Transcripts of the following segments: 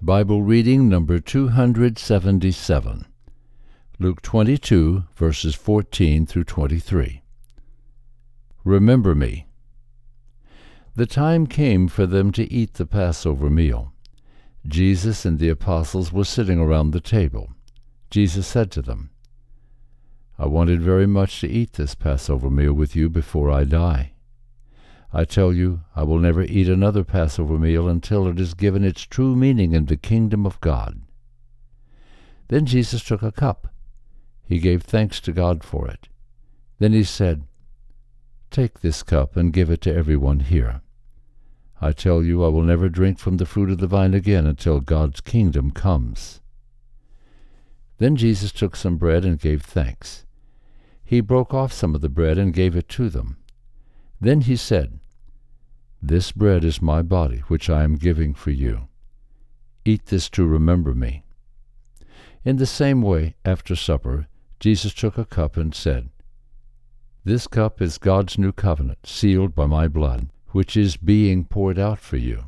Bible reading number 277, Luke 22, verses 14 through 23. Remember me. The time came for them to eat the Passover meal. Jesus and the apostles were sitting around the table. Jesus said to them, I wanted very much to eat this Passover meal with you before I die. I tell you, I will never eat another Passover meal until it is given its true meaning in the kingdom of God. Then Jesus took a cup. He gave thanks to God for it. Then he said, Take this cup and give it to everyone here. I tell you, I will never drink from the fruit of the vine again until God's kingdom comes. Then Jesus took some bread and gave thanks. He broke off some of the bread and gave it to them. Then he said, This bread is my body, which I am giving for you. Eat this to remember me. In the same way, after supper, Jesus took a cup and said, This cup is God's new covenant, sealed by my blood, which is being poured out for you.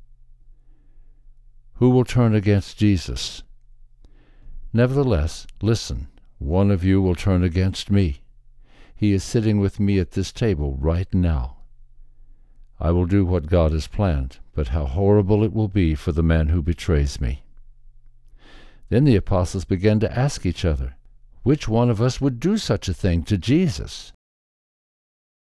Who will turn against Jesus? Nevertheless, listen, one of you will turn against me. He is sitting with me at this table right now. I will do what God has planned, but how horrible it will be for the man who betrays me. Then the apostles began to ask each other, which one of us would do such a thing to Jesus?